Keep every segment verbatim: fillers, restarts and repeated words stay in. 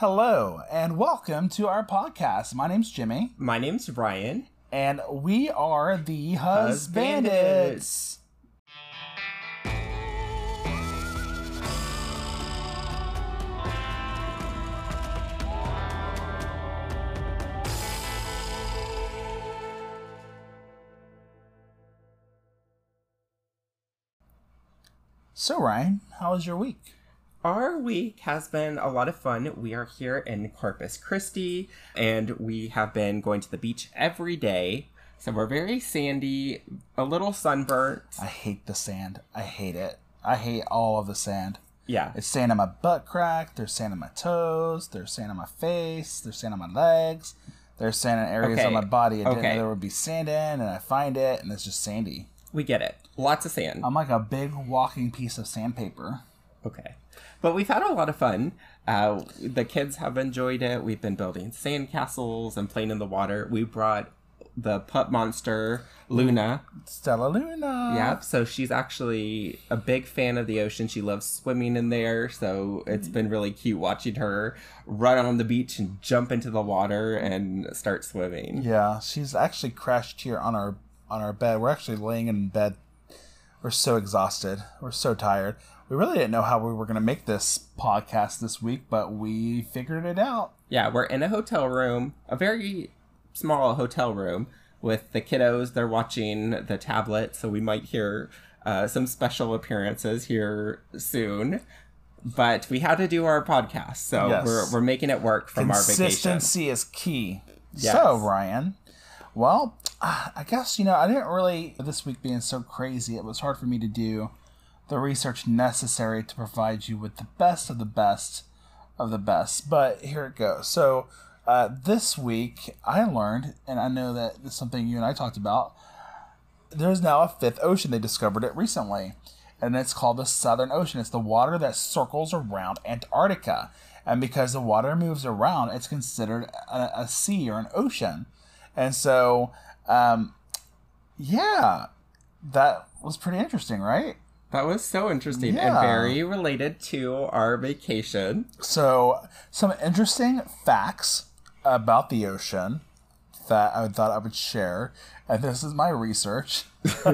Hello, and welcome to our podcast. My name's Jimmy. My name's Ryan. And we are the Husbandits. So, Ryan, how was your week? Our week has been a lot of fun. We are here in Corpus Christi, and we have been going to the beach every day. So we're very sandy, a little sunburnt. I hate the sand. I hate it. I hate all of the sand. Yeah. It's sand on my butt crack. There's sand on my toes. There's sand on my face. There's sand on my legs. There's sand in areas okay. on my body I didn't okay. know there would be sand in, and I find it, and it's just sandy. We get it. Lots of sand. I'm like a big walking piece of sandpaper. Okay. But we've had a lot of fun. Uh, the kids have enjoyed it. We've been building sand castles and playing in the water. We brought the pup monster, Luna. Stella Luna. Yeah, so she's actually a big fan of the ocean. She loves swimming in there, so it's been really cute watching her run on the beach and jump into the water and start swimming. Yeah, she's actually crashed here on our on our bed. We're actually laying in bed. We're so exhausted. We're so tired. We really didn't know how we were going to make this podcast this week, but we figured it out. Yeah, we're in a hotel room, a very small hotel room with the kiddos. They're watching the tablet, so we might hear uh, some special appearances here soon. But we had to do our podcast, so Yes. we're we're making it work from our vacation. Consistency is key. Yes. So, Ryan, well, I guess, you know, I didn't really, this week being so crazy, it was hard for me to do the research necessary to provide you with the best of the best of the best. But here it goes. So uh, this week I learned, and I know that it's something you and I talked about, there's now a fifth ocean. They discovered it recently, and it's called the Southern Ocean. It's the water that circles around Antarctica. And because the water moves around, it's considered a, a sea or an ocean. And so, um, yeah, that was pretty interesting, right? That was so interesting Yeah. and very related to our vacation. So, some interesting facts about the ocean that I thought I would share. And this is my research.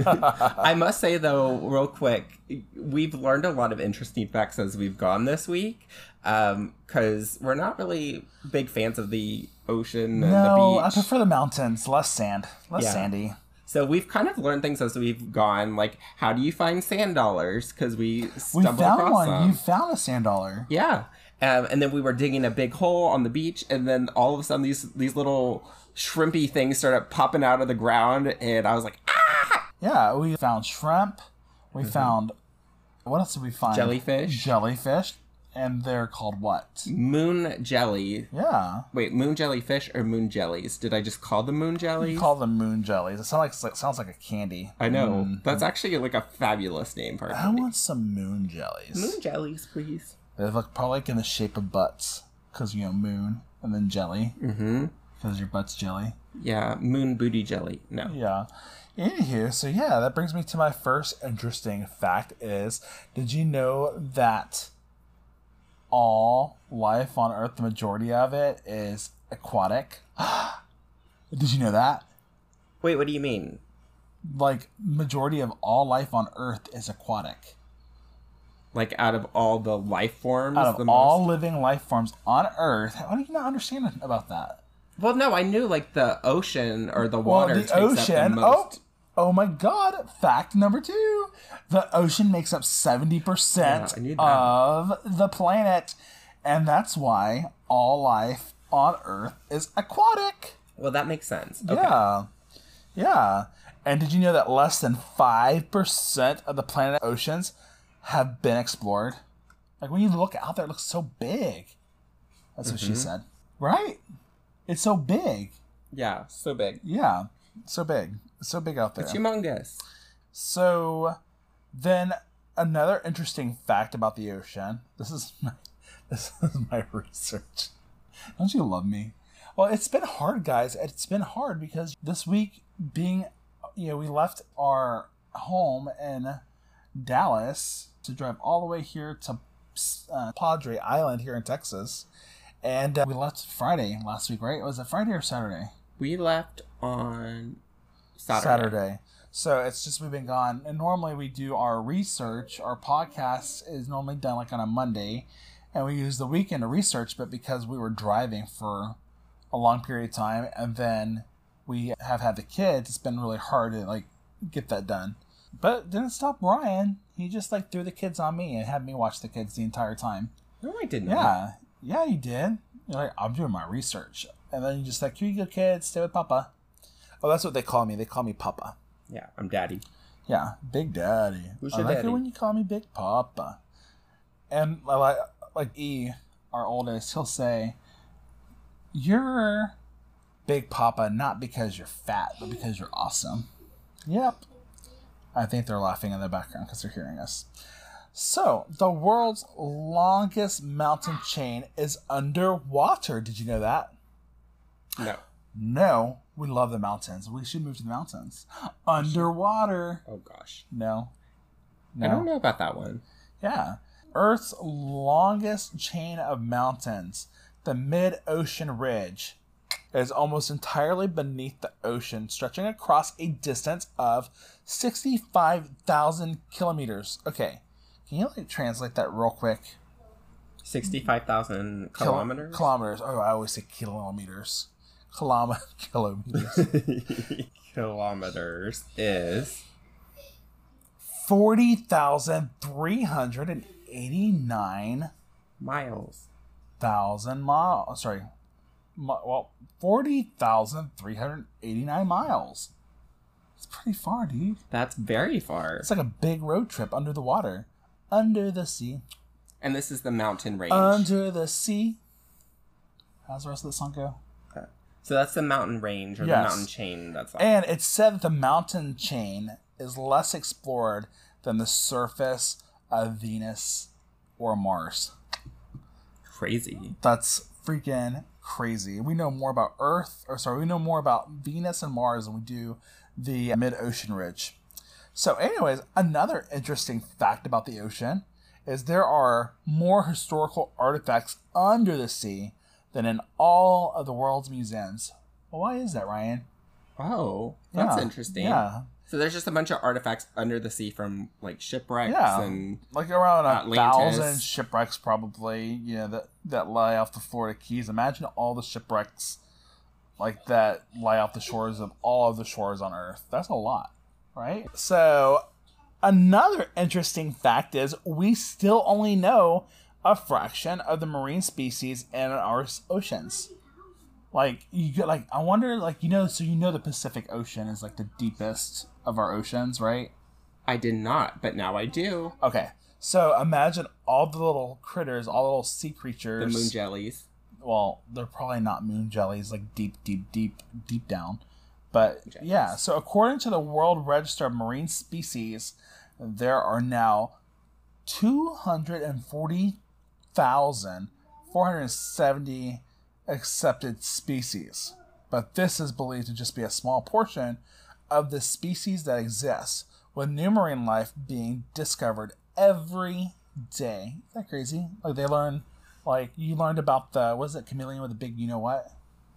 I must say, though, real quick, we've learned a lot of interesting facts as we've gone this week. Because um, we're not really big fans of the ocean and no, the beach. I prefer the mountains. Less sand. Less Yeah. sandy. So we've kind of learned things as we've gone, like how do you find sand dollars? Because we We stumbled found across one. them. You found a sand dollar. Yeah, um, and then we were digging a big hole on the beach, and then all of a sudden these these little shrimpy things started popping out of the ground, and I was like, ah! Yeah, we found shrimp. We mm-hmm. found, what else did we find? Jellyfish. Jellyfish. And they're called what? Moon jelly. Yeah. Wait, moon jellyfish or moon jellies? Did I just call them moon jellies? You call them moon jellies. It sounds like, it sounds like a candy. I know. Mm. That's actually like a fabulous name for it. I want some moon jellies. Moon jellies, please. They look probably like in the shape of butts. Because, you know, moon and then jelly. Mm-hmm. Because your butt's jelly. Yeah, moon booty jelly. No. Yeah. Anywho, so yeah, that brings me to my first interesting fact is, did you know that all life on Earth, the majority of it, is aquatic? Did you know that? Wait, what do you mean? Like, majority of all life on Earth is aquatic. Like, out of all the life forms? Out of the all most... living life forms on Earth. How do you not understand about that? Well, no, I knew, like, the ocean or the water well, the takes ocean, up the most. Oh, oh my god. Fact number two. The ocean makes up seventy percent Yeah, I knew that. of the planet. And that's why all life on Earth is aquatic. Well, that makes sense. Okay. Yeah. Yeah. And did you know that less than five percent of the planet oceans have been explored? Like, when you look out there, it looks so big. That's what mm-hmm. she said. Right? It's so big. Yeah, so big. Yeah, so big. It's so big out there. It's humongous. So, then another interesting fact about the ocean. This is my, this is my research. Don't you love me? Well, it's been hard, guys. It's been hard because this week being, you know, we left our home in Dallas to drive all the way here to uh, Padre Island here in Texas. And uh, we left Friday last week, right? Was it Friday or Saturday? We left on Saturday. Saturday. So it's just we've been gone. And normally we do our research. Our podcast is normally done like on a Monday. And we use the weekend to research. But because we were driving for a long period of time, and then we have had the kids, it's been really hard to like get that done. But it didn't stop Ryan. He just like threw the kids on me and had me watch the kids the entire time. No, I didn't. Yeah. Yeah, you did. You're like, I'm doing my research. And then you just like, here you go, kids, stay with Papa. Oh, that's what they call me. They call me Papa. Yeah, I'm Daddy. Yeah, Big Daddy. Who's I your like daddy? it when you call me Big Papa. And like, like E, our oldest, he'll say, you're Big Papa not because you're fat, but because you're awesome. Yep. I think they're laughing in the background because they're hearing us. So, the world's longest mountain chain is underwater. Did you know that? No. No. We love the mountains. We should move to the mountains. Underwater. Oh, gosh. No. No. I don't know about that one. Yeah. Earth's longest chain of mountains, the mid-ocean ridge, is almost entirely beneath the ocean, stretching across a distance of sixty-five thousand kilometers. Okay. Can you like translate that real quick? sixty-five thousand Kil- kilometers? Kilometers. Oh, I always say kilometers. Kilom- kilometers. Kilometers is... forty thousand three hundred eighty-nine miles. thousand miles. Sorry. Mi- well, forty thousand three hundred eighty-nine miles. It's pretty far, dude. That's very far. It's like a big road trip under the water. Under the sea. And this is the mountain range. Under the sea. How's the rest of the song go? So that's the mountain range or Yes. the mountain chain. That's all. And it's said that the mountain chain is less explored than the surface of Venus or Mars. Crazy. That's freaking crazy. We know more about Earth, or sorry, we know more about Venus and Mars than we do the mid-ocean ridge. So anyways, another interesting fact about the ocean is there are more historical artifacts under the sea than in all of the world's museums. Well, why is that, Ryan? Oh, that's Yeah. interesting. Yeah. So there's just a bunch of artifacts under the sea from like shipwrecks Yeah. and Like around a Atlantis. thousand shipwrecks probably, you know, that, that lie off the Florida Keys. Imagine all the shipwrecks like that lie off the shores of all of the shores on Earth. That's a lot, right? So another interesting fact is we still only know a fraction of the marine species in our oceans. Like you get like I wonder like you know so you know the Pacific Ocean is like the deepest of our oceans, right? I did not, but now I do. Okay. So imagine all the little critters, all the little sea The creatures. moon jellies. Well, they're probably not moon jellies like deep deep deep deep down. But Jellies. yeah, so according to the World Register of Marine Species, there are now two hundred forty thousand four hundred seventy accepted species. But this is believed to just be a small portion of the species that exist, with new marine life being discovered every day. Isn't that crazy? Like they learn, like you learned about the, what is it, chameleon with a big you know what?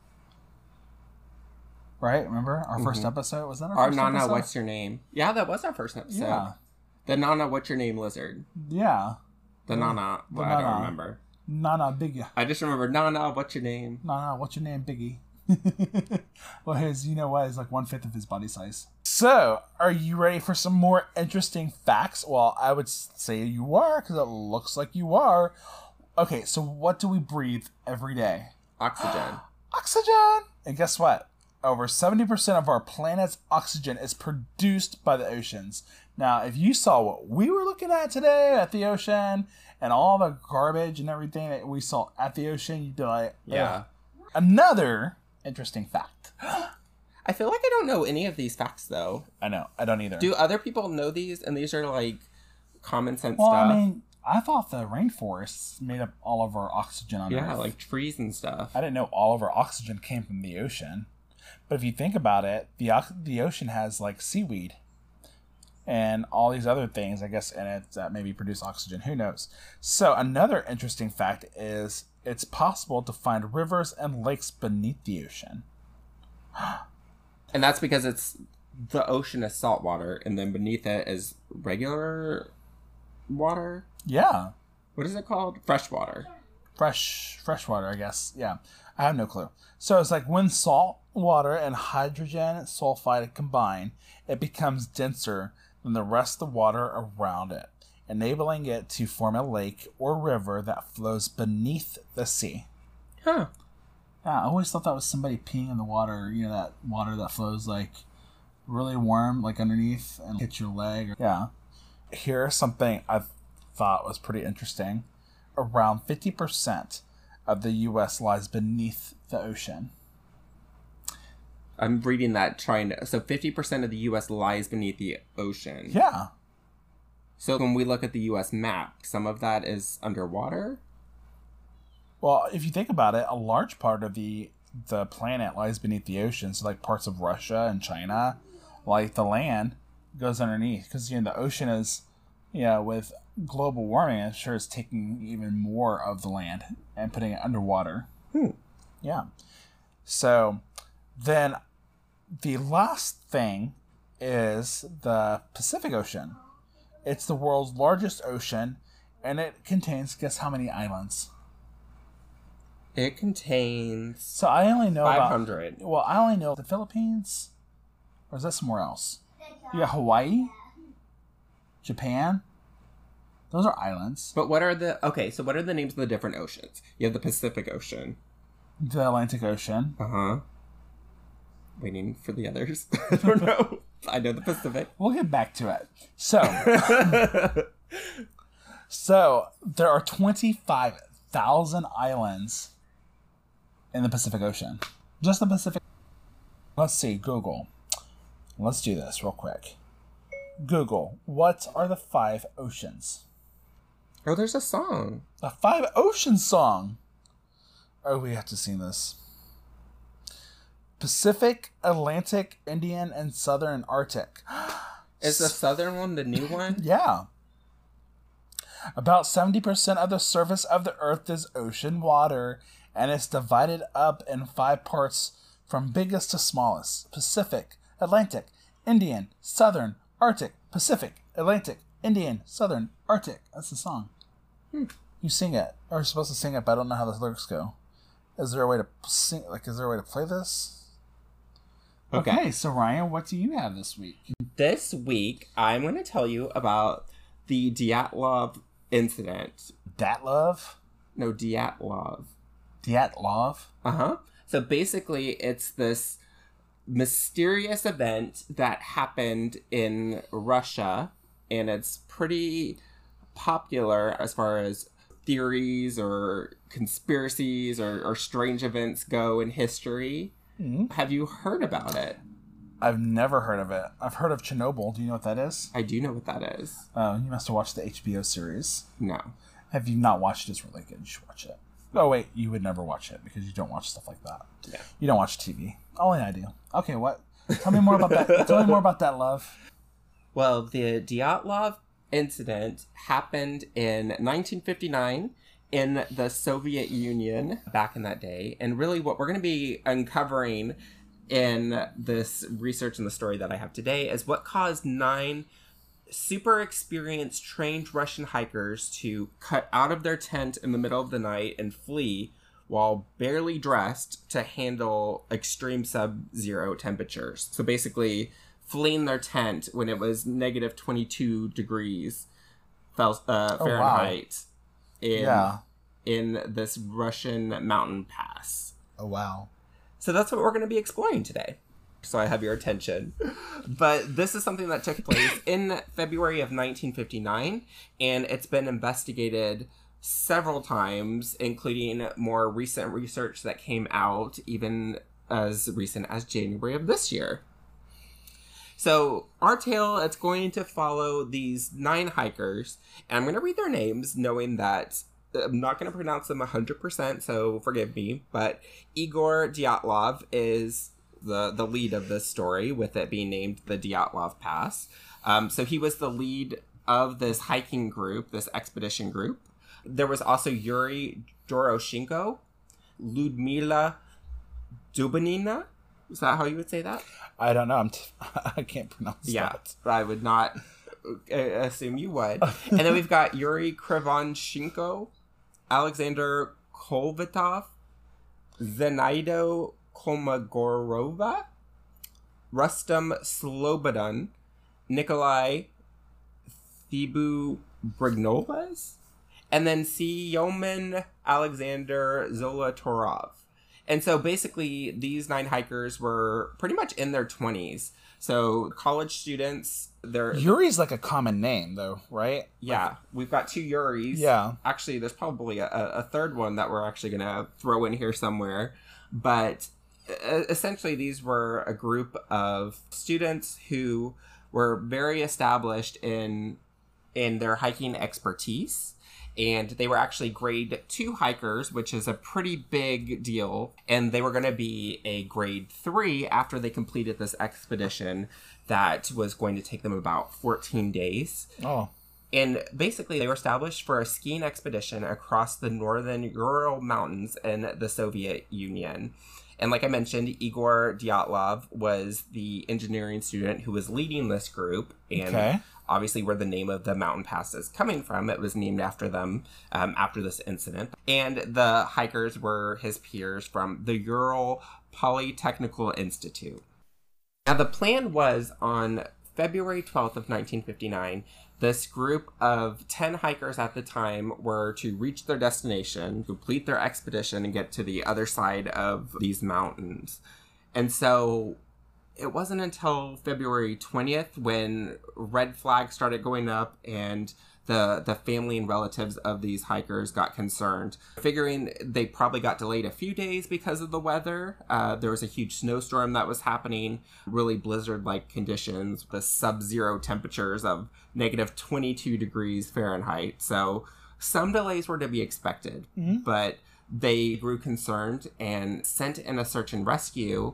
Right? Remember our first episode? Was that our Our first Nana, episode? what's your name? Yeah, that was our first episode. Yeah. The Nana, what's your name lizard? Yeah. The Nana, The well, I don't Nana. remember. Nana Biggie. I just remember Nana, what's your name? Nana, what's your name, Biggie? Well, his, you know what, is like one fifth of his body size. So, are you ready for some more interesting facts? Well, I would say you are, because it looks like you are. Okay, so what do we breathe every day? Oxygen. Oxygen! And guess what? Over seventy percent of our planet's oxygen is produced by the oceans. Now, if you saw what we were looking at today at the ocean and all the garbage and everything that we saw at the ocean, you'd be like, Yeah. "Ugh." Another interesting fact. I feel like I don't know any of these facts, though. I know, I don't either. Do other people know these? And these are, like, common sense well, stuff? I mean, I thought the rainforests made up all of our oxygen on yeah, Earth. like trees and stuff. I didn't know all of our oxygen came from the ocean. But if you think about it, the ox- the ocean has like seaweed and all these other things, I guess, in it that maybe produce oxygen. Who knows? So another interesting fact is it's possible to find rivers and lakes beneath the ocean. And that's because it's the ocean is salt water, and then beneath it is regular water. Yeah. What is it called? Fresh water. Fresh, fresh water, I guess. Yeah. I have no clue. So it's like when salt water and hydrogen sulfide combine, it becomes denser than the rest of the water around it, enabling it to form a lake or river that flows beneath the sea. Huh. Yeah, I always thought that was somebody peeing in the water, you know, that water that flows like really warm, like underneath and hits your leg. Yeah. Here's something I thought was pretty interesting. Around fifty percent of the U S lies beneath the ocean. I'm reading that trying to... So fifty percent of the U S lies beneath the ocean. Yeah. So when we look at the U S map, some of that is underwater? Well, if you think about it, a large part of the the planet lies beneath the ocean. So like parts of Russia and China, like the land goes underneath. Because, you know, the ocean is, you know, with global warming, I'm sure it's taking even more of the land and putting it underwater. Hmm. Yeah. So then the last thing is the Pacific Ocean. It's the world's largest ocean, and it contains, guess how many islands? It contains So I only know five about... hundred. Well, I only know the Philippines, or is that somewhere else? You got Hawaii, Japan. Those are islands. But what are the... Okay, so what are the names of the different oceans? You have the Pacific Ocean. The Atlantic Ocean. Uh-huh. Waiting for the others. I don't know. I know the Pacific. We'll get back to it. So, so there are twenty-five thousand islands in the Pacific Ocean. Just the Pacific. Let's see, Google. Let's do this real quick. Google, what are the five oceans? Oh, there's a song. A five ocean song. Oh, we have to sing this. Pacific, Atlantic, Indian, and Southern Arctic. Is the southern one the new one? Yeah. About seventy percent of the surface of the Earth is ocean water, and it's divided up in five parts from biggest to smallest. Pacific, Atlantic, Indian, Southern, Arctic, Pacific, Atlantic, Indian, Southern, Arctic. That's the song. Hmm. You sing it. Or you're supposed to sing it, but I don't know how the lyrics go. Is there a way to sing? Like, is there a way to play this? Okay. okay, so Ryan, what do you have this week? This week, I'm going to tell you about the Dyatlov incident. Datlov? No, Dyatlov. Dyatlov? Uh-huh. So basically, it's this mysterious event that happened in Russia, and it's pretty popular as far as theories or conspiracies or, or strange events go in history. Mm-hmm. Have you heard about it? I've never heard of it. I've heard of Chernobyl. Do you know what that is? I do know what that is. Oh, you must have watched the H B O series. No. Have you not watched it? It's really good. You should watch it. Oh, wait. You would never watch it because you don't watch stuff like that. Yeah. You don't watch T V. Only I do. Okay, what? Tell me more about that. Tell me more about that, love. Well, the Dyatlov incident happened in nineteen fifty-nine in the Soviet Union back in that day. And really what we're going to be uncovering in this research and the story that I have today is what caused nine super experienced trained Russian hikers to cut out of their tent in the middle of the night and flee while barely dressed to handle extreme sub-zero temperatures. So basically fleeing their tent when it was negative twenty-two degrees uh, Fahrenheit. Oh, wow. In, yeah. in this Russian mountain pass. Oh, wow. So that's what we're going to be exploring today. So I have your attention. But this is something that took place in February of nineteen fifty-nine, and it's been investigated several times, including more recent research that came out even as recent as January of this year. So our tale, it's going to follow these nine hikers, and I'm going to read their names knowing that I'm not going to pronounce them one hundred percent, so forgive me, but Igor Dyatlov is the, the lead of this story, with it being named the Dyatlov Pass. Um, so he was the lead of this hiking group, this expedition group. There was also Yuri Doroshenko, Ludmila Dubanina. Is that how you would say that? I don't know. I'm t- I can't pronounce yeah, that. I would not uh, assume you would. And then we've got Yuri Krivonchenko, Alexander Kolvatov, Zenaido Kolmogorova, Rustam Slobodan, Nikolai Thibu Brignoles, and then Seyomin Alexander Zolotorov. And so basically these nine hikers were pretty much in their twenties. So college students, they're... Yuri's like a common name though, right? Yeah, like, we've got two Yuris. Yeah. Actually, there's probably a, a third one that we're actually going to throw in here somewhere. But essentially these were a group of students who were very established in in their hiking expertise. And they were actually grade two hikers, which is a pretty big deal. And they were going to be a grade three after they completed this expedition that was going to take them about fourteen days. Oh. And basically they were established for a skiing expedition across the northern Ural Mountains in the Soviet Union. And like I mentioned, Igor Dyatlov was the engineering student who was leading this group. And okay. obviously where the name of the mountain pass is coming from, it was named after them um, after this incident. And the hikers were his peers from the Ural Polytechnical Institute. Now the plan was on February twelfth of nineteen fifty-nine, this group of ten hikers at the time were to reach their destination, complete their expedition, and get to the other side of these mountains. And so it wasn't until February twentieth when red flags started going up and the the family and relatives of these hikers got concerned, figuring they probably got delayed a few days because of the weather. Uh, there was a huge snowstorm that was happening, really blizzard-like conditions, the sub-zero temperatures of negative twenty-two degrees Fahrenheit. So some delays were to be expected, mm-hmm. but they grew concerned and sent in a search and rescue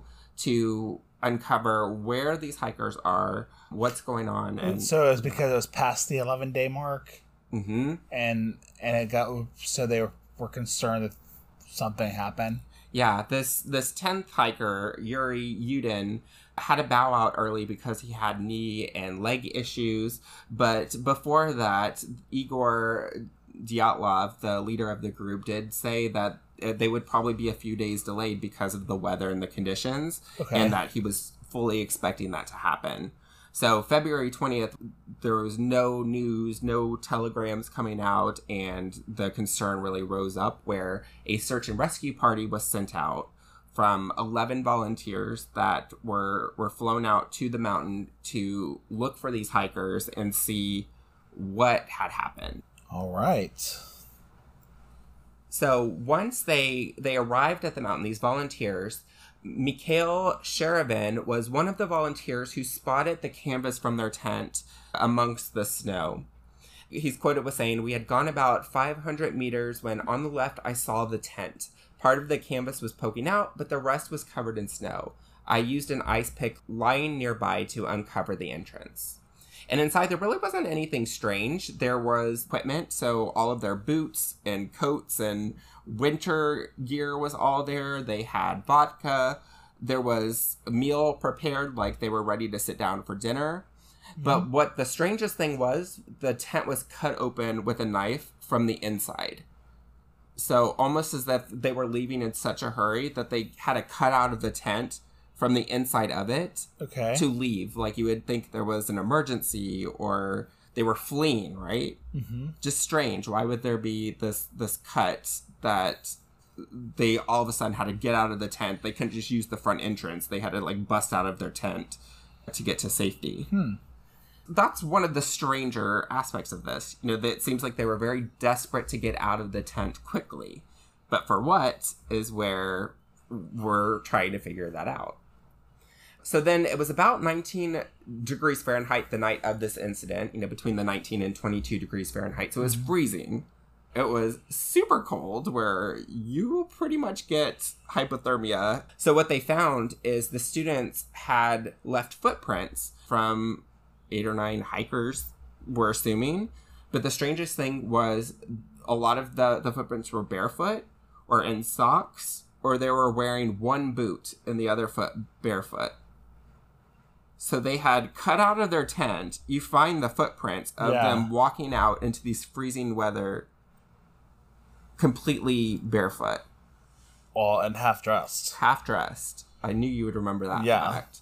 to uncover where these hikers are, what's going on. And, and so it was because it was past the eleven day mark, mm-hmm. and and it got so they were, were concerned that something happened. Yeah, this this tenth hiker, Yuri Yudin, had to bow out early because he had knee and leg issues. But before that, Igor Dyatlov, the leader of the group, did say that they would probably be a few days delayed because of the weather and the conditions, okay. and that he was fully expecting that to happen. So February twentieth, there was no news, no telegrams coming out, and the concern really rose up where a search and rescue party was sent out from eleven volunteers that were, were flown out to the mountain to look for these hikers and see what had happened. All right. So once they they arrived at the mountain, these volunteers, Mikhail Sherevin was one of the volunteers who spotted the canvas from their tent amongst the snow. He's quoted with saying, "We had gone about five hundred meters when on the left I saw the tent. Part of the canvas was poking out, but the rest was covered in snow. I used an ice pick lying nearby to uncover the entrance." And inside, there really wasn't anything strange. There was equipment, so all of their boots and coats and winter gear was all there. They had vodka. There was a meal prepared, like they were ready to sit down for dinner. Mm-hmm. But what the strangest thing was, the tent was cut open with a knife from the inside. So almost as if they were leaving in such a hurry that they had to cut out of the tent from the inside of it, okay. to leave. Like you would think there was an emergency or they were fleeing, right? Mm-hmm. Just strange. Why would there be this this cut that they all of a sudden had to get out of the tent? They couldn't just use the front entrance. They had to like bust out of their tent to get to safety. Hmm. That's one of the stranger aspects of this. You know, that it seems like they were very desperate to get out of the tent quickly. But for what is where we're trying to figure that out. So then it was about nineteen degrees Fahrenheit the night of this incident, you know, between the nineteen and twenty-two degrees Fahrenheit. So it was freezing. It was super cold where you pretty much get hypothermia. So what they found is the students had left footprints from eight or nine hikers, we're assuming. But the strangest thing was a lot of the, the footprints were barefoot or in socks, or they were wearing one boot and the other foot barefoot. So they had cut out of their tent. You find the footprints of yeah. them walking out into these freezing weather completely barefoot. Well, and half dressed. Half dressed. I knew you would remember that yeah. fact.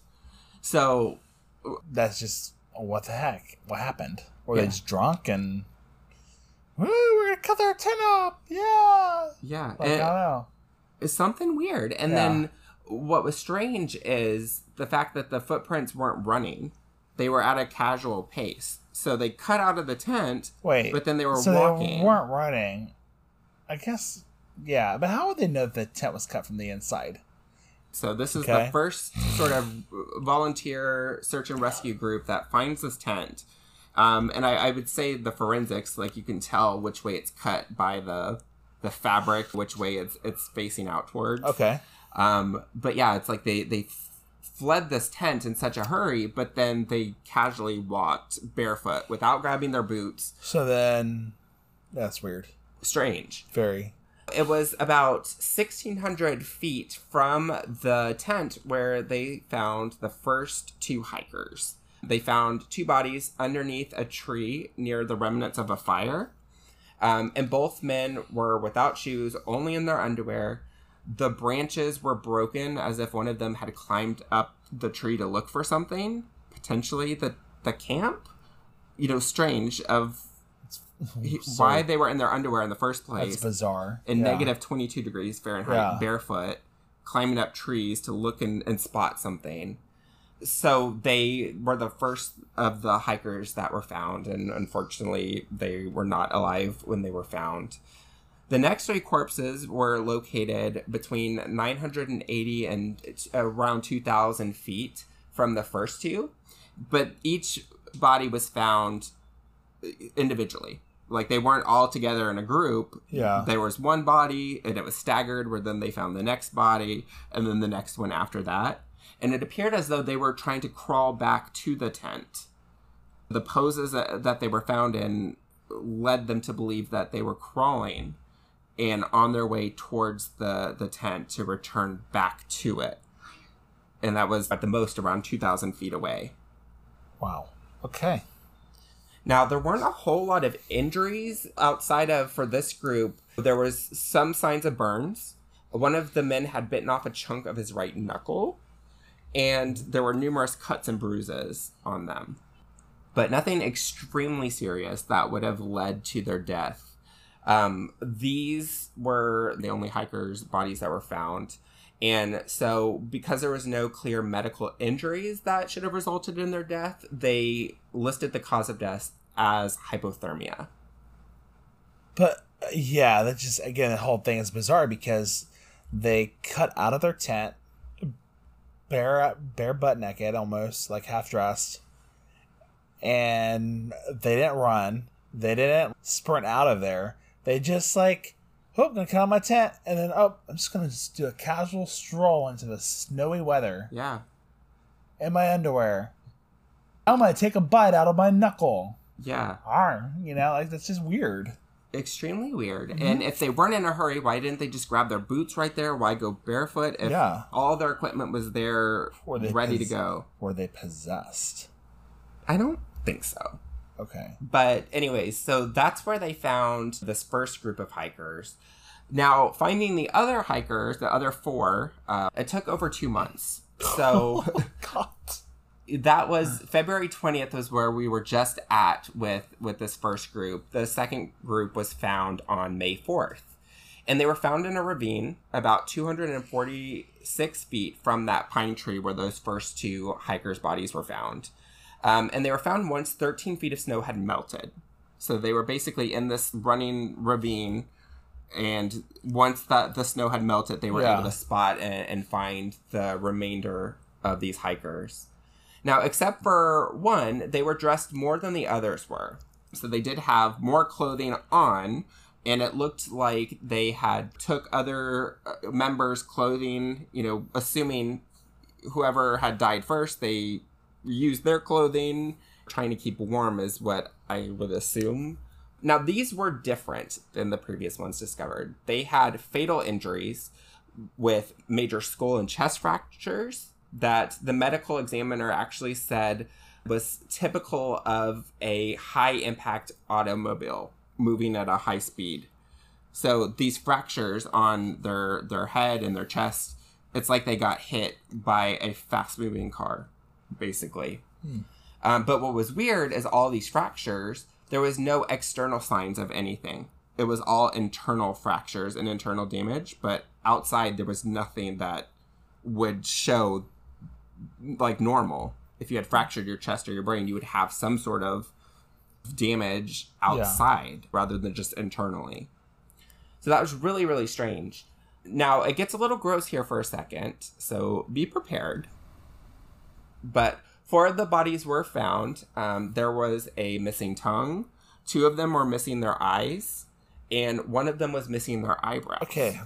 So that's just, what the heck? What happened? Were yeah. they just drunk and, woo, we're going to cut their tent up. Yeah. Yeah. Like, it, I don't know. It's something weird. And yeah. then what was strange is the fact that the footprints weren't running. They were at a casual pace. So they cut out of the tent. Wait. But then they were so walking. they weren't running. I guess, yeah. But how would they know the tent was cut from the inside? So this is okay. the first sort of volunteer search and rescue group that finds this tent. Um, and I, I would say the forensics, like you can tell which way it's cut by the the fabric, which way it's it's facing out towards. Okay. Um, but yeah, it's like they, they f- fled this tent in such a hurry, but then they casually walked barefoot without grabbing their boots. So then, that's weird. Strange. Very. It was about sixteen hundred feet from the tent where they found the first two hikers. They found two bodies underneath a tree near the remnants of a fire. Um, and both men were without shoes, only in their underwear. The branches were broken as if one of them had climbed up the tree to look for something, potentially the, the camp. You know, strange of he, why they were in their underwear in the first place. That's bizarre. In yeah. negative twenty-two degrees Fahrenheit, yeah. barefoot, climbing up trees to look and, and spot something. So they were the first of the hikers that were found, and unfortunately, they were not alive when they were found. The next three corpses were located between nine hundred eighty and around two thousand feet from the first two, but each body was found individually. Like, they weren't all together in a group. Yeah. There was one body, and it was staggered, where then they found the next body, and then the next one after that. And it appeared as though they were trying to crawl back to the tent. The poses that, that they were found in led them to believe that they were crawling and on their way towards the, the tent to return back to it. And that was at the most around two thousand feet away. Wow. Okay. Now, there weren't a whole lot of injuries outside of, for this group, there was some signs of burns. One of the men had bitten off a chunk of his right knuckle, and there were numerous cuts and bruises on them. But nothing extremely serious that would have led to their death. Um, these were the only hikers' bodies that were found. And so, because there was no clear medical injuries that should have resulted in their death, they listed the cause of death as hypothermia. But, uh, yeah, that just, again, the whole thing is bizarre because they cut out of their tent, bare, bare butt naked, almost, like half-dressed, and they didn't run. They didn't sprint out of there. They just, like, oh, I'm going to cut out my tent, and then, oh, I'm just going to just do a casual stroll into the snowy weather. Yeah. In my underwear. I'm going to take a bite out of my knuckle. Yeah. Arr, you know, like, that's just weird. Extremely weird. Mm-hmm. And if they weren't in a hurry, why didn't they just grab their boots right there? Why go barefoot if yeah. all their equipment was there ready pos- to go? Were they possessed? I don't think so. Okay. But anyways, so that's where they found this first group of hikers. Now, finding the other hikers, the other four, uh, it took over two months. So oh, God. That was February twentieth was where we were just at with, with this first group. The second group was found on May fourth. And they were found in a ravine about two hundred forty-six feet from that pine tree where those first two hikers' bodies were found. Um, and they were found once thirteen feet of snow had melted. So they were basically in this running ravine. And once that the snow had melted, they were yeah. able to spot and, and find the remainder of these hikers. Now, except for one, they were dressed more than the others were. So they did have more clothing on, and it looked like they had took other members' clothing, you know, assuming whoever had died first, they used their clothing, trying to keep warm is what I would assume. Now, these were different than the previous ones discovered. They had fatal injuries with major skull and chest fractures that the medical examiner actually said was typical of a high-impact automobile moving at a high speed. So these fractures on their, their head and their chest, it's like they got hit by a fast-moving car, basically. Hmm. Um, but what was weird is all these fractures, there was no external signs of anything. It was all internal fractures and internal damage, but outside there was nothing that would show like normal. If you had fractured your chest or your brain, you would have some sort of damage outside yeah. rather than just internally. So that was really, really strange. Now, it gets a little gross here for a second, so be prepared. But four of the bodies were found. Um, there was a missing tongue. Two of them were missing their eyes. And one of them was missing their eyebrows. Okay.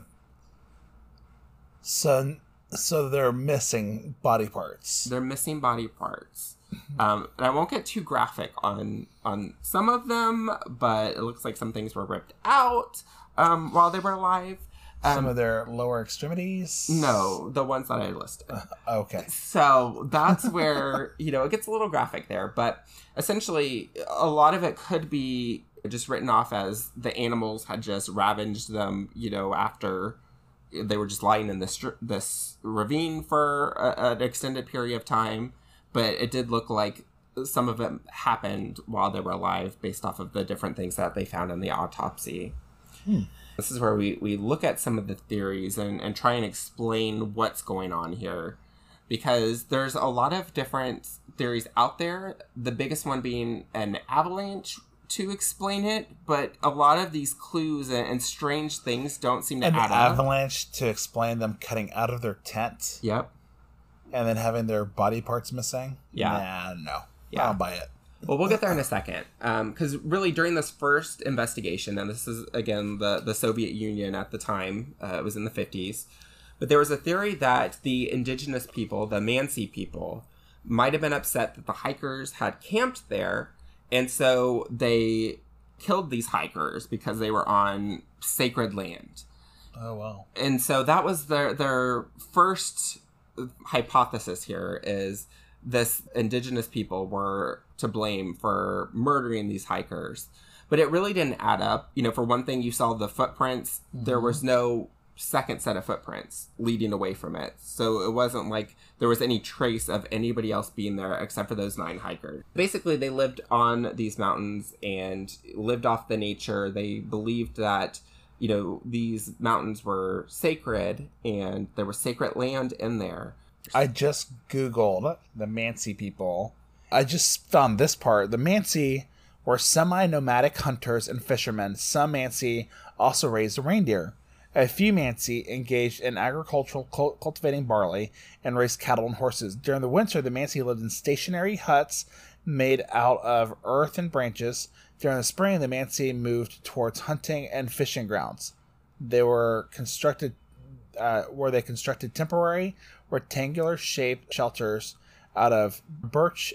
So, so they're missing body parts. They're missing body parts. Um, and I won't get too graphic on, on some of them, but it looks like some things were ripped out um, while they were alive. Um, Some of their lower extremities? No, the ones that I listed. Uh, okay. So that's where, you know, it gets a little graphic there. But essentially, a lot of it could be just written off as the animals had just ravaged them, you know, after they were just lying in this, this ravine for a, an extended period of time. But it did look like some of it happened while they were alive based off of the different things that they found in the autopsy. Hmm. This is where we, we look at some of the theories and, and try and explain what's going on here. Because there's a lot of different theories out there, the biggest one being an avalanche to explain it, but a lot of these clues and, and strange things don't seem to an add up. An avalanche to explain them cutting out of their tent? Yep. And then having their body parts missing? Yeah. Nah, no. Yeah. I'll buy it. Well, we'll get there in a second. Because um, really, during this first investigation, and this is, again, the, the Soviet Union at the time, uh, it was in the fifties, but there was a theory that the indigenous people, the Mansi people, might have been upset that the hikers had camped there, and so they killed these hikers because they were on sacred land. Oh, wow. And so that was their their first hypothesis here is this indigenous people were to blame for murdering these hikers. But it really didn't add up. You know, for one thing, you saw the footprints. Mm-hmm. There was no second set of footprints leading away from it. So it wasn't like there was any trace of anybody else being there except for those nine hikers. Basically, they lived on these mountains and lived off the nature. They believed that, you know, these mountains were sacred and there was sacred land in there. I just Googled the Mansi people. I just found this part. The Mansi were semi-nomadic hunters and fishermen. Some Mansi also raised reindeer. A few Mansi engaged in agricultural cultivating barley and raised cattle and horses. During the winter, the Mansi lived in stationary huts made out of earth and branches. During the spring, the Mansi moved towards hunting and fishing grounds. They were constructed, uh, where they constructed temporary, rectangular-shaped shelters out of birch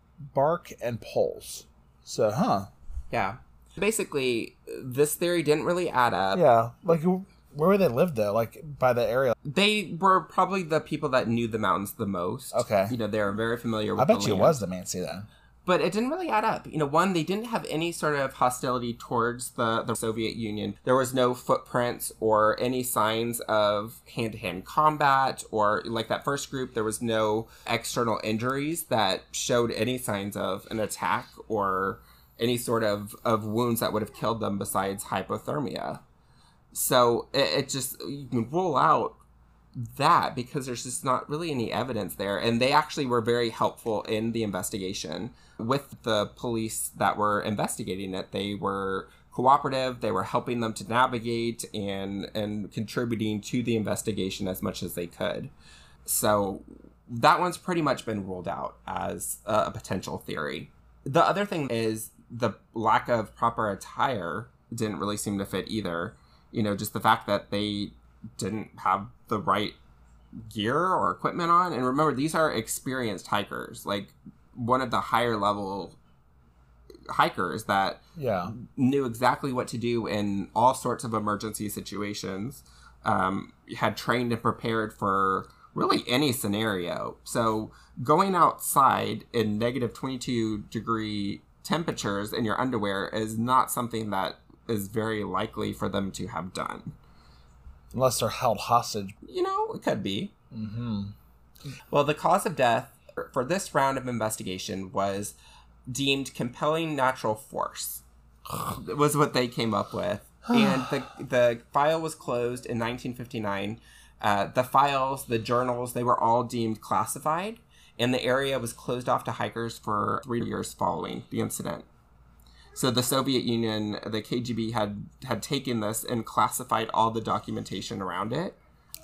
bark and poles. So, huh? Yeah. Basically, this theory didn't really add up. Yeah, like where would they live though? Like by the area? They were probably the people that knew the mountains the most. Okay. You know, they were very familiar with I bet the you land. it was the Mansi then. But it didn't really add up. You know, one, they didn't have any sort of hostility towards the, the Soviet Union. There was no footprints or any signs of hand-to-hand combat, or like that first group, there was no external injuries that showed any signs of an attack or any sort of, of wounds that would have killed them besides hypothermia. So it, it just, you can rule out that because there's just not really any evidence there. And they actually were very helpful in the investigation with the police that were investigating it. They were cooperative. They were helping them to navigate and, and contributing to the investigation as much as they could. So that one's pretty much been ruled out as a potential theory. The other thing is the lack of proper attire didn't really seem to fit either. You know, just the fact that they didn't have the right gear or equipment on. And remember, these are experienced hikers. Like, one of the higher level hikers that yeah. knew exactly what to do in all sorts of emergency situations, um, had trained and prepared for really any scenario. So going outside in negative twenty-two degree temperatures in your underwear is not something that is very likely for them to have done. Unless they're held hostage. You know, it could be. Mm-hmm. Well, the cause of death for this round of investigation was deemed compelling natural force. Was what they came up with. And the the file was closed in nineteen fifty-nine. Uh, the files, the journals, they were all deemed classified, and the area was closed off to hikers for three years following the incident. So the Soviet Union, the K G B, had, had taken this and classified all the documentation around it.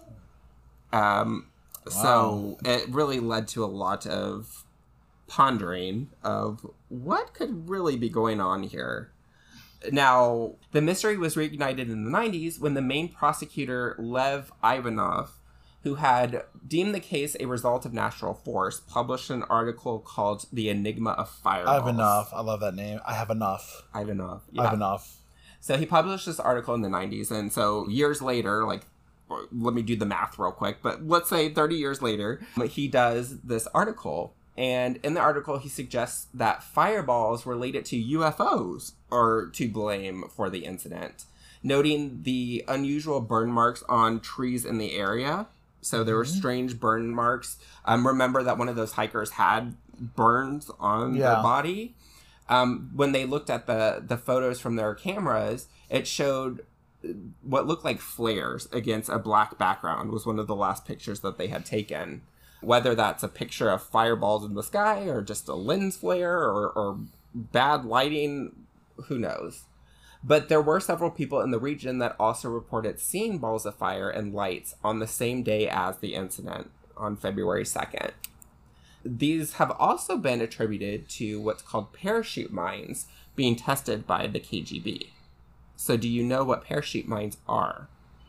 Um, wow. So it really led to a lot of pondering of what could really be going on here. Now, the mystery was reignited in the nineties when the main prosecutor, Lev Ivanov, who had deemed the case a result of natural force, published an article called The Enigma of Fireballs. Ivanov. I love that name. I have enough. Ivanov. Yeah. Ivanov. So he published this article in the nineties, and so years later, like, let me do the math real quick, but let's say thirty years later, he does this article. And in the article, he suggests that fireballs related to U F Os are to blame for the incident, noting the unusual burn marks on trees in the area. So there were strange burn marks. Um, remember that one of those hikers had burns on yeah. their body. Um, when they looked at the, the photos from their cameras, it showed what looked like flares against a black background was one of the last pictures that they had taken. Whether that's a picture of fireballs in the sky or just a lens flare or, or bad lighting, who knows. But there were several people in the region that also reported seeing balls of fire and lights on the same day as the incident on February second. These have also been attributed to what's called parachute mines being tested by the K G B. So do you know what parachute mines are?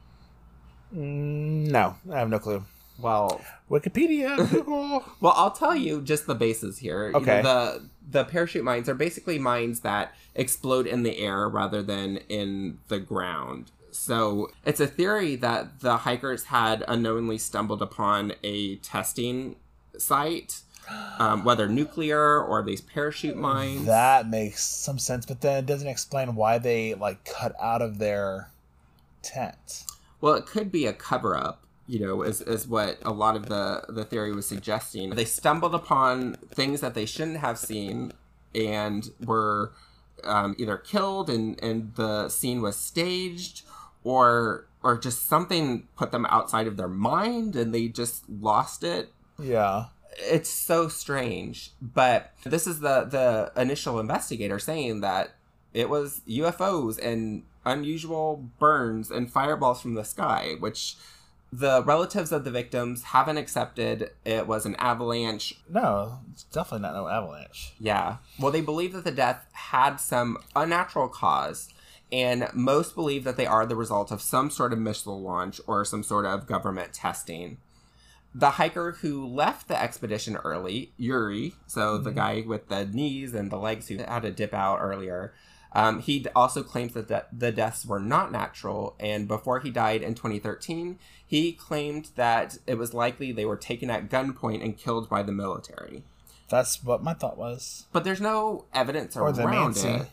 Mm, no, I have no clue. Well, Wikipedia, Google. Well, I'll tell you just the bases here. Okay. You know, the the parachute mines are basically mines that explode in the air rather than in the ground. So it's a theory that the hikers had unknowingly stumbled upon a testing site, um, whether nuclear or these parachute mines. That makes some sense, but then it doesn't explain why they like cut out of their tent. Well, it could be a cover-up. You know, is, is what a lot of the, the theory was suggesting. They stumbled upon things that they shouldn't have seen and were um, either killed and, and the scene was staged, or or just something put them outside of their mind and they just lost it. Yeah. It's so strange. But this is the, the initial investigator saying that it was U F Os and unusual burns and fireballs from the sky, which... The relatives of the victims haven't accepted it was an avalanche. No, it's definitely not no avalanche. Yeah. Well, they believe that the death had some unnatural cause, and most believe that they are the result of some sort of missile launch or some sort of government testing. The hiker who left the expedition early, Yuri, so mm-hmm. the guy with the knees and the legs who had to dip out earlier, Um, he also claims that the, the deaths were not natural, and before he died in twenty thirteen, he claimed that it was likely they were taken at gunpoint and killed by the military. That's what my thought was. But there's no evidence or around the it.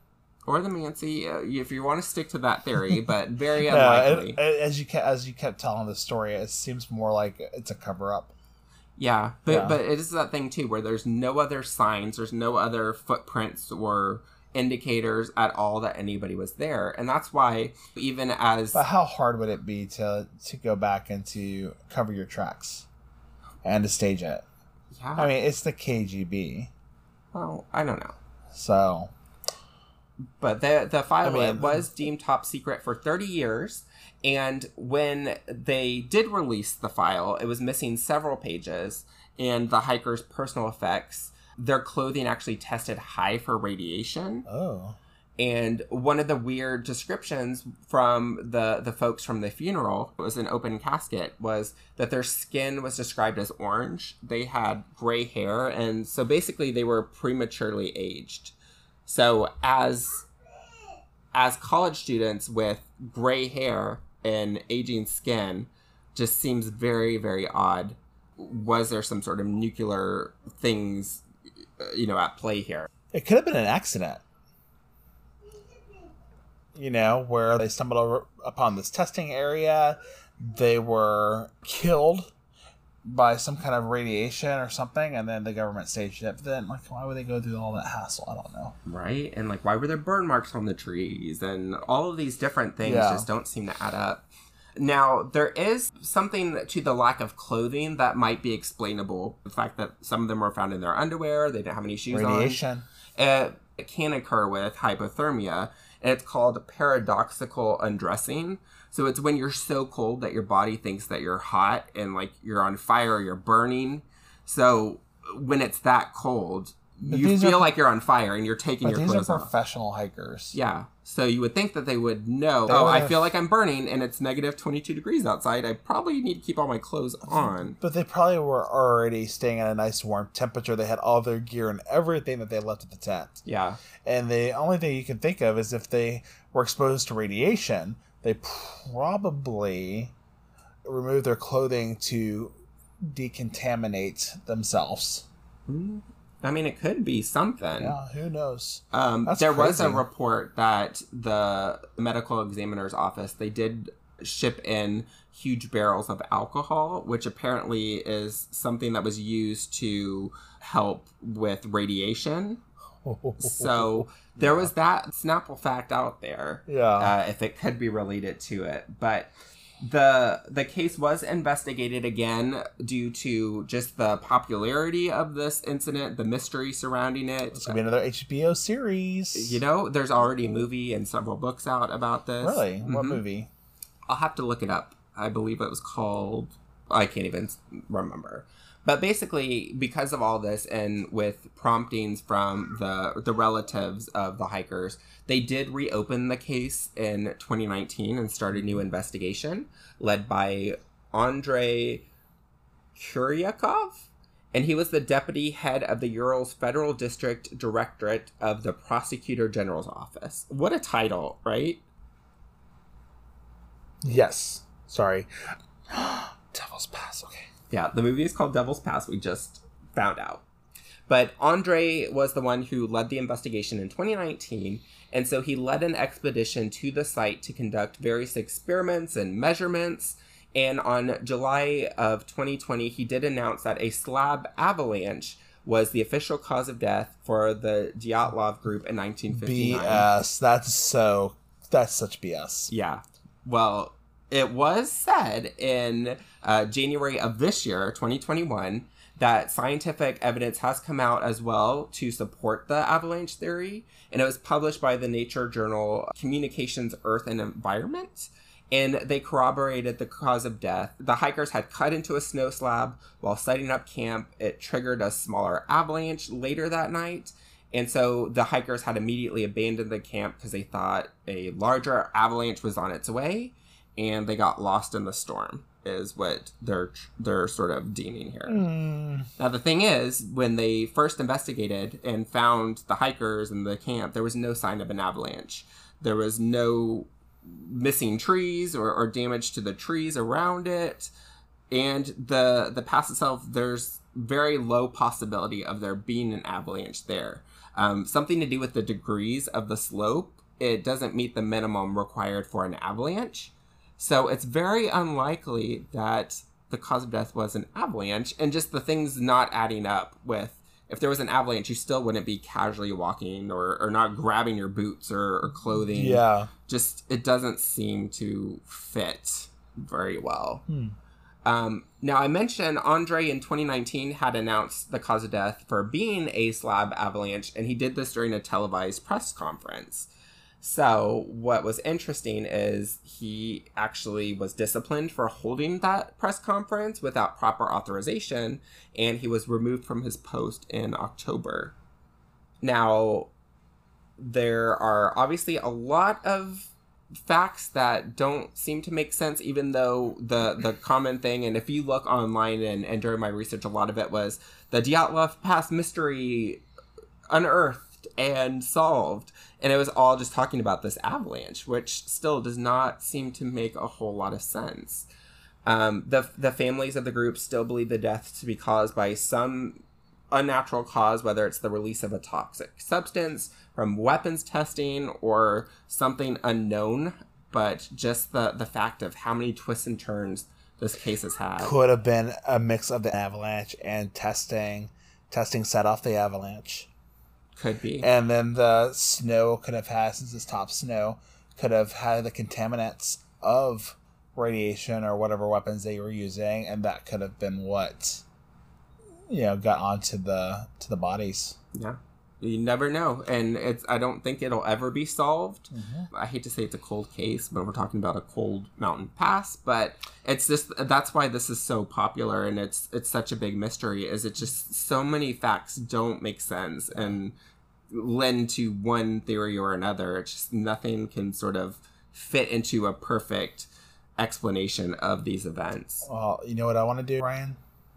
Or the Mansi, uh, if you want to stick to that theory, but very no, unlikely. It, it, as you kept, as you kept telling the story, it seems more like it's a cover-up. Yeah, but yeah. but it is that thing too, where there's no other signs, there's no other footprints or indicators at all that anybody was there, and that's why even as but how hard would it be to to go back and to cover your tracks and to stage it? Yeah, I mean, it's the K G B. Well, I don't know. So, but the the file I mean, it was deemed top secret for thirty years, and when they did release the file, it was missing several pages, and the hikers' personal effects. Their clothing actually tested high for radiation. Oh. And one of the weird descriptions from the, the folks from the funeral, it was an open casket, was that their skin was described as orange. They had gray hair, and so basically they were prematurely aged. So as as college students with gray hair and aging skin, just seems very, very odd. Was there some sort of nuclear things, you know, at play here? It could have been an accident. You know, where they stumbled over upon this testing area. They were killed by some kind of radiation or something, and then the government staged it. But then, like, why would they go through all that hassle? I don't know. Right? And, like, why were there burn marks on the trees? And all of these different things Yeah. just don't seem to add up. Now, there is something to the lack of clothing that might be explainable. The fact that some of them were found in their underwear, they didn't have any shoes Radiation. on. Uh, it can occur with hypothermia, and it's called paradoxical undressing. So it's when you're so cold that your body thinks that you're hot and, like, you're on fire or you're burning. So when it's that cold, But you these feel are- like you're on fire and you're taking But your these clothes are off. professional hikers. Yeah. So you would think that they would know, They oh, would I have- feel like I'm burning and it's negative twenty-two degrees outside. I probably need to keep all my clothes on. But they probably were already staying at a nice warm temperature. They had all their gear and everything that they left at the tent. Yeah. And the only thing you can think of is if they were exposed to radiation, they probably removed their clothing to decontaminate themselves. I mean, it could be something. Yeah, who knows? Um, That's there was a crazy. report that the medical examiner's office, they did ship in huge barrels of alcohol, which apparently is something that was used to help with radiation. So there was that Snapple fact out there. Yeah. Uh, if it could be related to it. But the the case was investigated again due to just the popularity of this incident, the mystery surrounding it. It's going to be another H B O series. You know, there's already a movie and several books out about this. Really? What Mhm. movie? I'll have to look it up. I believe it was called... I can't even remember. But basically, because of all this and with promptings from the the relatives of the hikers, they did reopen the case in twenty nineteen and start a new investigation led by Andrei Kuryakov. And he was the deputy head of the Urals Federal District Directorate of the Prosecutor General's Office. What a title, right? Yes. Sorry. Devil's Pass. Okay. Yeah, the movie is called Devil's Pass, we just found out. But Andre was the one who led the investigation in twenty nineteen, and so he led an expedition to the site to conduct various experiments and measurements. And on July of twenty twenty, he did announce that a slab avalanche was the official cause of death for the Dyatlov group in nineteen fifty-nine. B S. That's so... That's such B S. Yeah. Well, it was said in uh, January of this year, twenty twenty-one, that scientific evidence has come out as well to support the avalanche theory. And it was published by the Nature journal Communications, Earth and Environment. And they corroborated the cause of death. The hikers had cut into a snow slab while setting up camp. It triggered a smaller avalanche later that night. And so the hikers had immediately abandoned the camp because they thought a larger avalanche was on its way. And they got lost in the storm, is what they're they're sort of deeming here. Mm. Now, the thing is, when they first investigated and found the hikers in the camp, there was no sign of an avalanche. There was no missing trees or, or damage to the trees around it. And the, the pass itself, there's very low possibility of there being an avalanche there. Um, something to do with the degrees of the slope. It doesn't meet the minimum required for an avalanche. So it's very unlikely that the cause of death was an avalanche, and just the things not adding up with, if there was an avalanche, you still wouldn't be casually walking or, or not grabbing your boots or, or clothing. Yeah. Just, it doesn't seem to fit very well. Hmm. Um, now, I mentioned Andre in twenty nineteen had announced the cause of death for being a slab avalanche, and he did this during a televised press conference. So what was interesting is he actually was disciplined for holding that press conference without proper authorization, and he was removed from his post in October. Now, there are obviously a lot of facts that don't seem to make sense, even though the, the common thing, and if you look online and, and during my research, a lot of it was the Dyatlov Pass mystery unearthed. left and solved. And it was all just talking about this avalanche, which still does not seem to make a whole lot of sense. Um, the the families of the group still believe the death to be caused by some unnatural cause, whether it's the release of a toxic substance from weapons testing or something unknown. But just the, the fact of how many twists and turns this case has had. Could have been a mix of the avalanche and testing. Testing set off the avalanche. Could be. And then the snow could have had, since it's top snow, could have had the contaminants of radiation or whatever weapons they were using, and that could have been what, you know, got onto the to the bodies. Yeah. You never know. And it's I don't think it'll ever be solved. Mm-hmm. I hate to say it's a cold case, but we're talking about a cold mountain pass. But it's just, that's why this is so popular and it's it's such a big mystery, is it just so many facts don't make sense and lend to one theory or another. It's just nothing can sort of fit into a perfect explanation of these events. Well, you know what I want to do, Ryan?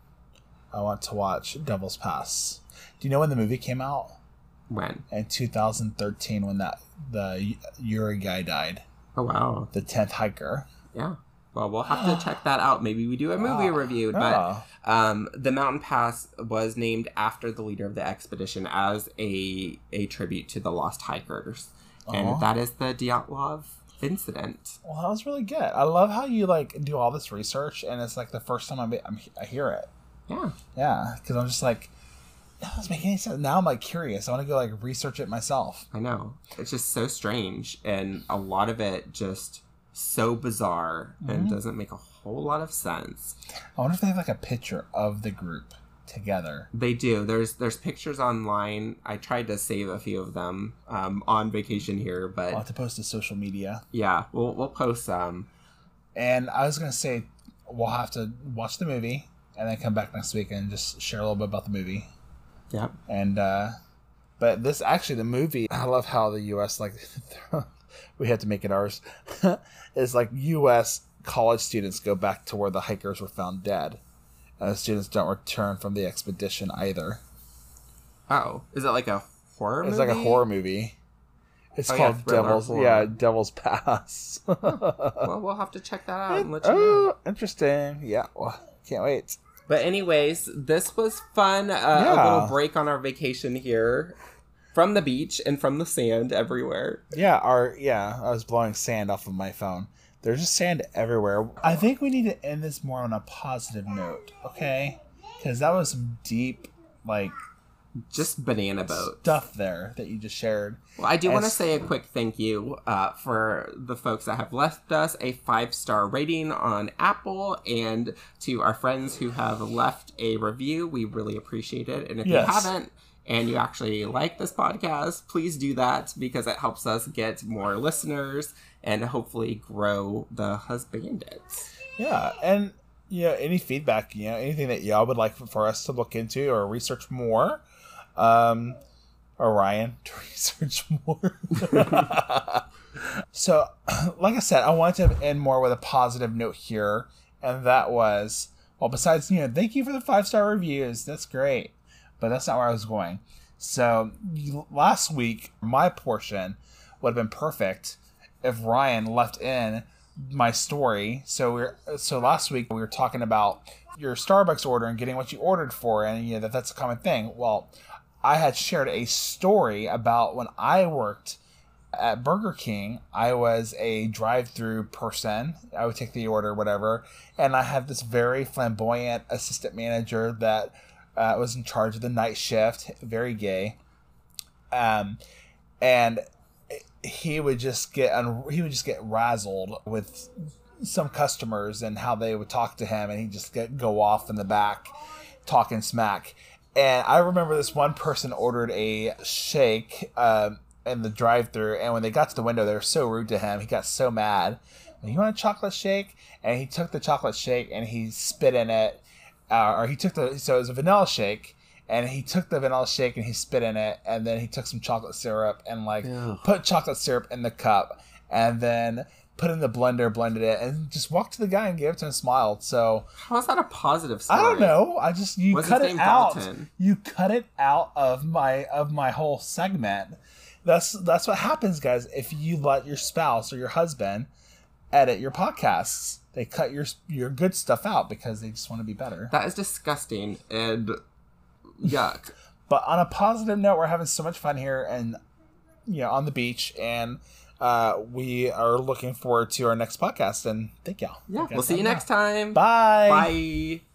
I want to watch Devil's Pass. Do you know when the movie came out? When? In two thousand thirteen, when that the Yuri guy died. Oh, wow. The tenth hiker. Yeah. Well, we'll have to check that out. Maybe we do a movie Oh, review. oh. But um, the Mountain Pass was named after the leader of the expedition as a a tribute to the lost hikers. Oh. And that is the Dyatlov incident. Well, that was really good. I love how you like do all this research, and it's like the first time I'm, I'm, I hear it. Yeah. Yeah, because I'm just like, that doesn't make any sense. Now I'm like curious. I want to go like research it myself. I know. It's just so strange. And a lot of it just so bizarre mm-hmm. and doesn't make a whole lot of sense. I wonder if they have like a picture of the group together. They do. There's there's pictures online. I tried to save a few of them um, on vacation here, but I'll have to post to social media. Yeah, we'll we'll post some. And I was gonna say we'll have to watch the movie and then come back next week and just share a little bit about the movie. Yeah. And uh but this actually the movie, I love how the U S like we had to make it ours. Is like U S college students go back to where the hikers were found dead. And the students don't return from the expedition either. Oh, is it like a horror it's movie? It's like a horror movie. It's oh, called yeah, Devil's horror. Yeah, Devil's Pass. Well, we'll have to check that out and let you oh, know. Interesting. Yeah, well, can't wait. But anyways, this was fun. Uh, yeah. A little break on our vacation here. From the beach and from the sand everywhere. Yeah, our yeah, I was blowing sand off of my phone. There's just sand everywhere. I think we need to end this more on a positive note, okay? Because that was some deep, like... Just banana boat stuff there that you just shared. Well, I do want to say a quick thank you uh, for the folks that have left us a five-star rating on Apple and to our friends who have left a review. We really appreciate it. And if yes. you haven't, and you actually like this podcast, please do that because it helps us get more listeners and hopefully grow the Husbandits. Yeah, and you know, any feedback, you know, anything that y'all would like for us to look into or research more, um, or Ryan to research more. So, like I said, I wanted to end more with a positive note here, and that was, well, besides, you know, thank you for the five-star reviews. That's great. But that's not where I was going. So last week, my portion would have been perfect if Ryan left in my story. So we're so last week we were talking about your Starbucks order and getting what you ordered for, and you know that that's a common thing. Well, I had shared a story about when I worked at Burger King. I was a drive-through person. I would take the order, whatever, and I had this very flamboyant assistant manager that Uh, was in charge of the night shift, very gay, um, and he would just get un- he would just get razzled with some customers and how they would talk to him, and he'd just get, go off in the back talking smack. And I remember this one person ordered a shake um, in the drive-thru, and when they got to the window, they were so rude to him. He got so mad. You want a chocolate shake? And he took the chocolate shake and he spit in it. Uh, or he took the, so it was a vanilla shake, and he took the vanilla shake and he spit in it, and then he took some chocolate syrup and like Ew. put chocolate syrup in the cup, and then put it in the blender, blended it, and just walked to the guy and gave it to him and smiled. So how is that a positive story? I don't know. I just you Was cut his it name out. Dalton? You cut it out of my of my whole segment. That's that's what happens, guys. If you let your spouse or your husband edit your podcasts, they cut your your good stuff out because they just want to be better. That is disgusting and yuck. But on a positive note, we're having so much fun here and you know on the beach, and uh, we are looking forward to our next podcast. And thank y'all. Yeah, Okay, we'll see you next time. Bye. Bye.